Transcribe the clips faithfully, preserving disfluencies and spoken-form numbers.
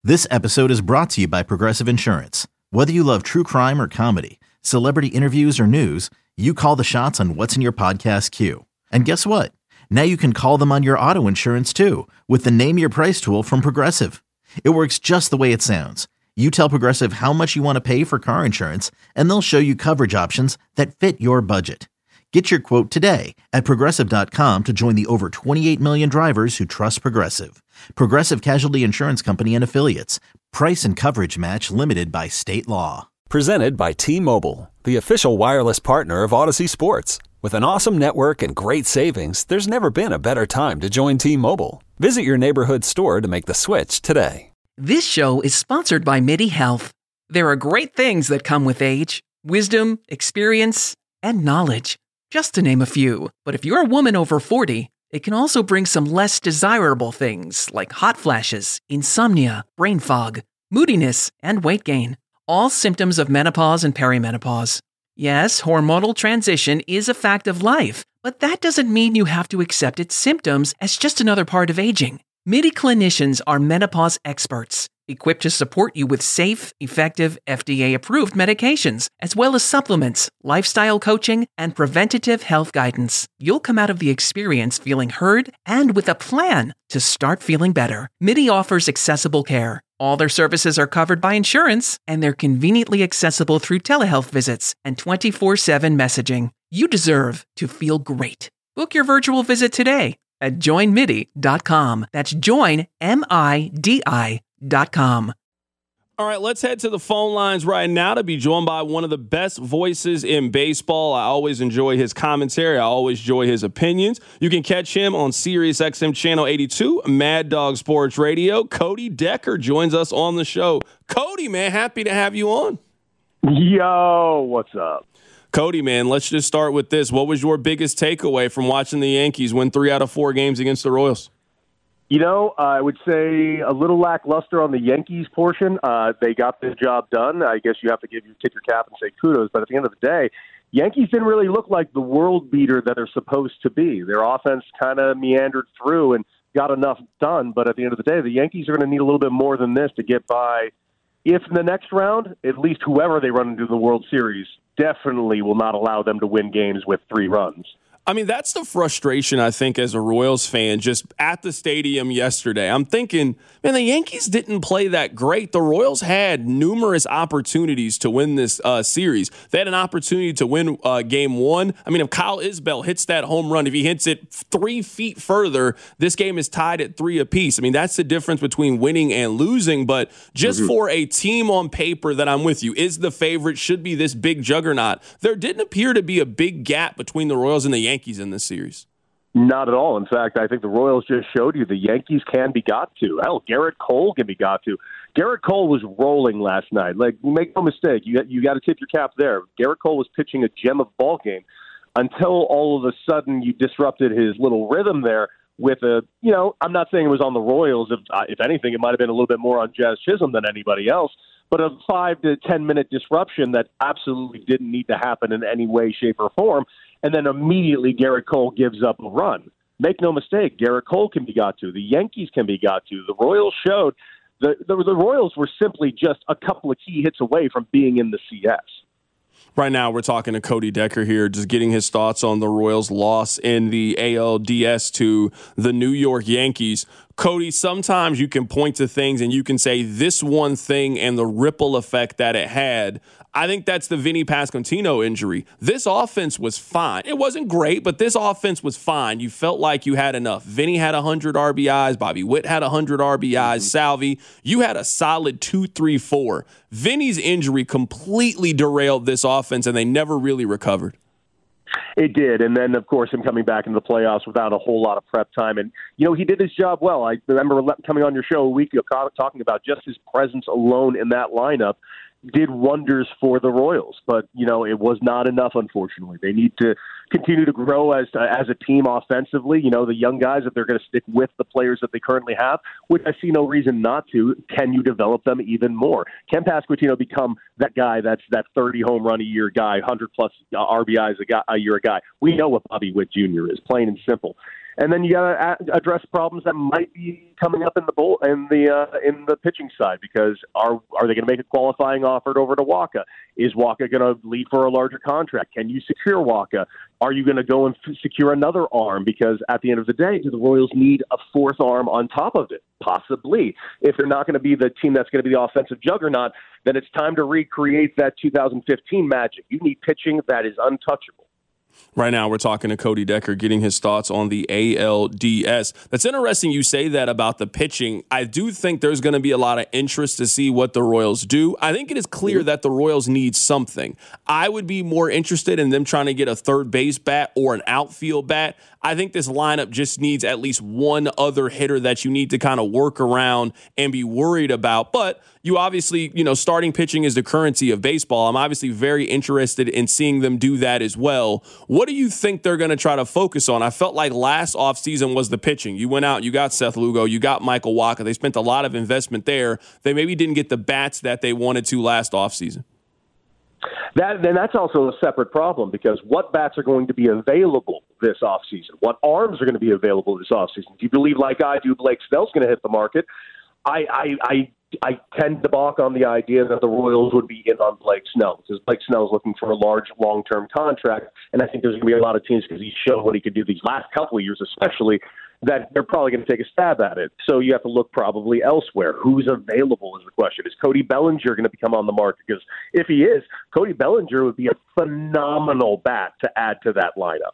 This episode is brought to you by Progressive Insurance. Whether you love true crime or comedy, celebrity interviews or news, you call the shots on what's in your podcast queue. And guess what? Now you can call them on your auto insurance too with the Name Your Price tool from Progressive. It works just the way it sounds. You tell Progressive how much you want to pay for car insurance, and they'll show you coverage options that fit your budget. Get your quote today at Progressive dot com to join the over twenty-eight million drivers who trust Progressive. Progressive Casualty Insurance Company and Affiliates. Price and coverage match limited by state law. Presented by T-Mobile, the official wireless partner of Odyssey Sports. With an awesome network and great savings, there's never been a better time to join T-Mobile. Visit your neighborhood store to make the switch today. This show is sponsored by MIDI Health. There are great things that come with age, wisdom, experience, and knowledge, just to name a few. But if you're a woman over forty, it can also bring some less desirable things like hot flashes, insomnia, brain fog, moodiness, and weight gain. All symptoms of menopause and perimenopause. Yes, hormonal transition is a fact of life, but that doesn't mean you have to accept its symptoms as just another part of aging. MIDI clinicians are menopause experts, equipped to support you with safe, effective, F D A-approved medications, as well as supplements, lifestyle coaching, and preventative health guidance. You'll come out of the experience feeling heard and with a plan to start feeling better. MIDI offers accessible care. All their services are covered by insurance, and they're conveniently accessible through telehealth visits and twenty-four seven messaging. You deserve to feel great. Book your virtual visit today at join midi dot com. That's join, M I D I dot com. All right, let's head to the phone lines right now to be joined by one of the best voices in baseball. I always enjoy his commentary. I always enjoy his opinions. You can catch him on Sirius X M Channel eighty-two, Mad Dog Sports Radio. Cody Decker joins us on the show. Cody, man, happy to have you on. Yo, what's up? Cody, man, let's just start with this. What was your biggest takeaway from watching the Yankees win three out of four games against the Royals? You know, I would say a little lackluster on the Yankees portion. Uh, they got the job done. I guess you have to give your tip your cap and say kudos. But at the end of the day, Yankees didn't really look like the world beater that they're supposed to be. Their offense kind of meandered through and got enough done. But at the end of the day, the Yankees are going to need a little bit more than this to get by. If in the next round, at least whoever they run into the World Series definitely will not allow them to win games with three runs. I mean, that's the frustration, I think, as a Royals fan, just at the stadium yesterday. I'm thinking, man, the Yankees didn't play that great. The Royals had numerous opportunities to win this uh, series. They had an opportunity to win uh, game one. I mean, if Kyle Isbell hits that home run, if he hits it three feet further, this game is tied at three apiece. I mean, that's the difference between winning and losing. But just mm-hmm. for a team on paper that I'm with you, is the favorite, should be this big juggernaut, there didn't appear to be a big gap between the Royals and the Yankees. Yankees in this series. Not at all. In fact, I think the Royals just showed you the Yankees can be got to. Hell, Garrett Cole can be got to. Garrett Cole was rolling last night. Like, make no mistake, you got, you got to tip your cap there. Garrett Cole was pitching a gem of ball game until all of a sudden you disrupted his little rhythm there with a, you know, I'm not saying it was on the Royals. If, uh, if anything, it might have been a little bit more on Jazz Chisholm than anybody else. But a five to ten minute disruption that absolutely didn't need to happen in any way, shape, or form. And then immediately Garrett Cole gives up a run. Make no mistake, Garrett Cole can be got to. The Yankees can be got to. The Royals showed the, the, the Royals were simply just a couple of key hits away from being in the C S. Right now, we're talking to Cody Decker here, just getting his thoughts on the Royals' loss in the A L D S to the New York Yankees. Cody, sometimes you can point to things and you can say this one thing and the ripple effect that it had. I think that's the Vinny Pasquantino injury. This offense was fine. It wasn't great, but this offense was fine. You felt like you had enough. Vinny had one hundred R B Is. Bobby Witt had one hundred R B Is. Mm-hmm. Salvi, you had a solid two three four. Vinny's injury completely derailed this offense, and they never really recovered. It did. And then, of course, him coming back into the playoffs without a whole lot of prep time. And, you know, he did his job well. I remember coming on your show a week ago talking about just his presence alone in that lineup did wonders for the Royals. But, you know, it was not enough, unfortunately. They need to continue to grow as uh, as a team offensively. You know, the young guys, if they're going to stick with the players that they currently have, which I see no reason not to, can you develop them even more? Can Pasquantino become that guy that's that thirty home run a year guy, one hundred plus R B Is a, guy, a year guy? We know what Bobby Witt Junior is, plain and simple. And then you got to address problems that might be coming up in the bowl in the uh, in the pitching side, because are are they going to make a qualifying offer over to Wacha? Is Wacha going to leave for a larger contract? Can you secure Wacha? Are you going to go and f- secure another arm? Because at the end of the day, do the Royals need a fourth arm on top of it? Possibly. If they're not going to be the team that's going to be the offensive juggernaut, then it's time to recreate that two thousand fifteen magic. You need pitching that is untouchable. Right now, we're talking to Cody Decker, getting his thoughts on the A L D S. That's interesting you say that about the pitching. I do think there's going to be a lot of interest to see what the Royals do. I think it is clear that the Royals need something. I would be more interested in them trying to get a third base bat or an outfield bat. I think this lineup just needs at least one other hitter that you need to kind of work around and be worried about. But you obviously, you know, starting pitching is the currency of baseball. I'm obviously very interested in seeing them do that as well. What do you think they're going to try to focus on? I felt like last offseason was the pitching. You went out, you got Seth Lugo, you got Michael Wacha. They spent a lot of investment there. They maybe didn't get the bats that they wanted to last offseason. That, then that's also a separate problem, because what bats are going to be available this offseason? What arms are going to be available this offseason? Do you believe, like I do, Blake Snell's going to hit the market? I, I, I, I tend to balk on the idea that the Royals would be in on Blake Snell, because Blake Snell is looking for a large long-term contract, and I think there's going to be a lot of teams, because he showed what he could do these last couple of years especially, that they're probably going to take a stab at it. So you have to look probably elsewhere. Who's available is the question. Is Cody Bellinger going to become on the market? Because if he is, Cody Bellinger would be a phenomenal bat to add to that lineup.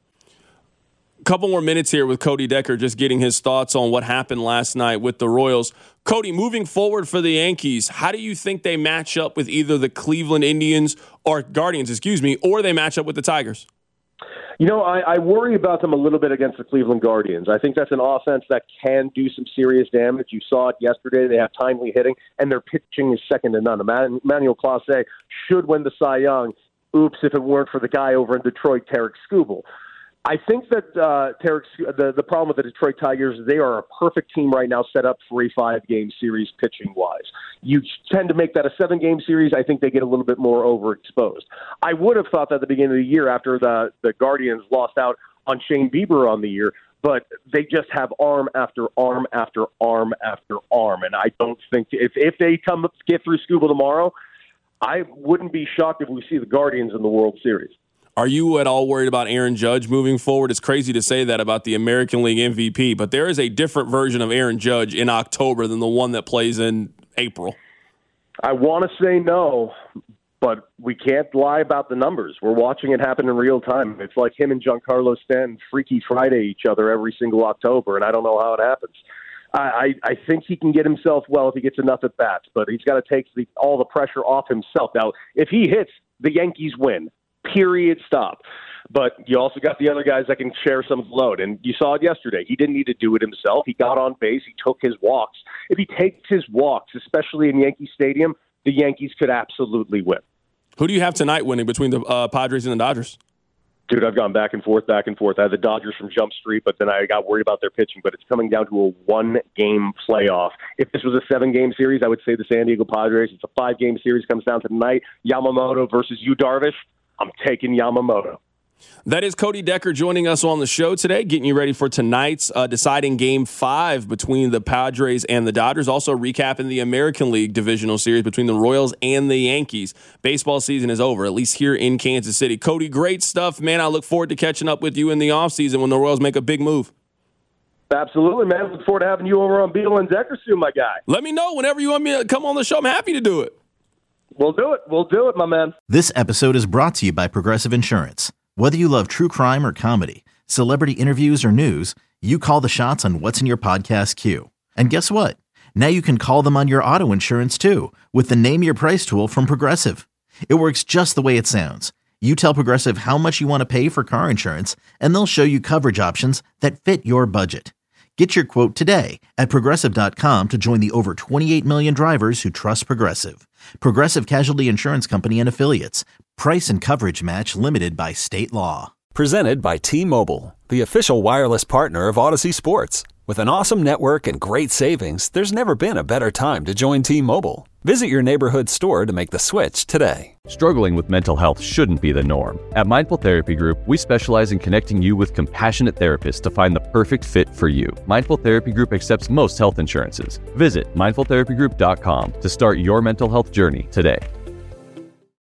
Couple more minutes here with Cody Decker, just getting his thoughts on what happened last night with the Royals. Cody, moving forward for the Yankees, how do you think they match up with either the Cleveland Indians or Guardians, excuse me, or they match up with the Tigers? You know, I, I worry about them a little bit against the Cleveland Guardians. I think that's an offense that can do some serious damage. You saw it yesterday. They have timely hitting, and their pitching is second to none. Emmanuel Clase should win the Cy Young. Oops, if it weren't for the guy over in Detroit, Tarek Skubal. I think that uh, Tarek, the, the problem with the Detroit Tigers, they are a perfect team right now set up for a five-game series pitching-wise. You tend to make that a seven-game series. I think they get a little bit more overexposed. I would have thought that at the beginning of the year, after the, the Guardians lost out on Shane Bieber on the year, but they just have arm after arm after arm after arm. And I don't think if, if they come get through Skubal tomorrow, I wouldn't be shocked if we see the Guardians in the World Series. Are you at all worried about Aaron Judge moving forward? It's crazy to say that about the American League M V P, but there is a different version of Aaron Judge in October than the one that plays in April. I want to say no, but we can't lie about the numbers. We're watching it happen in real time. It's like him and Giancarlo Stanton Freaky Friday each other every single October, and I don't know how it happens. I, I think he can get himself well if he gets enough at bats, but he's got to take the, all the pressure off himself. Now, if he hits, the Yankees win. Period. Stop. But you also got the other guys that can share some load. And you saw it yesterday. He didn't need to do it himself. He got on base. He took his walks. If he takes his walks, especially in Yankee Stadium, the Yankees could absolutely win. Who do you have tonight winning between the uh, Padres and the Dodgers? Dude, I've gone back and forth, back and forth. I had the Dodgers from Jump Street, but then I got worried about their pitching. But it's coming down to a one-game playoff. If this was a seven-game series, I would say the San Diego Padres. It's a five-game series. Comes down to tonight. Yamamoto versus Yu Darvish. I'm taking Yamamoto. That is Cody Decker joining us on the show today, getting you ready for tonight's uh, deciding game five between the Padres and the Dodgers. Also recapping the American League divisional series between the Royals and the Yankees. Baseball season is over, at least here in Kansas City. Cody, great stuff, man. I look forward to catching up with you in the offseason when the Royals make a big move. Absolutely, man. Look forward to having you over on Beetle and Decker soon, my guy. Let me know whenever you want me to come on the show. I'm happy to do it. We'll do it. We'll do it, my man. This episode is brought to you by Progressive Insurance. Whether you love true crime or comedy, celebrity interviews or news, you call the shots on what's in your podcast queue. And guess what? Now you can call them on your auto insurance too with the Name Your Price tool from Progressive. It works just the way it sounds. You tell Progressive how much you want to pay for car insurance, and they'll show you coverage options that fit your budget. Get your quote today at Progressive dot com to join the over twenty-eight million drivers who trust Progressive. Progressive Casualty Insurance Company and Affiliates. Price and coverage match limited by state law. Presented by T-Mobile, the official wireless partner of Odyssey Sports. With an awesome network and great savings, there's never been a better time to join T-Mobile. Visit your neighborhood store to make the switch today. Struggling with mental health shouldn't be the norm. At Mindful Therapy Group, we specialize in connecting you with compassionate therapists to find the perfect fit for you. Mindful Therapy Group accepts most health insurances. Visit mindful therapy group dot com to start your mental health journey today.